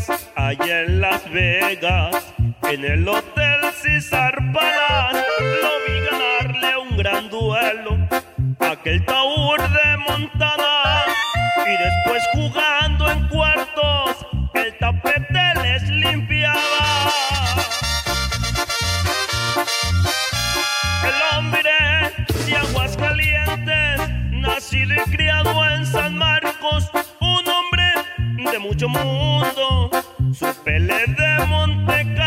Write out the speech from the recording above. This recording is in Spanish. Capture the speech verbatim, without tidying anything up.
allá en Las Vegas, en el Hotel César Palace, lo vi ganarle un gran duelo a aquel Taur de Montana. Y después jugando en cuartos, el tapete les limpiaba. El hombre de Aguascalientes, nacido y criado en San Marcos, un hombre de mucho mundo, su pele de Montecarlo.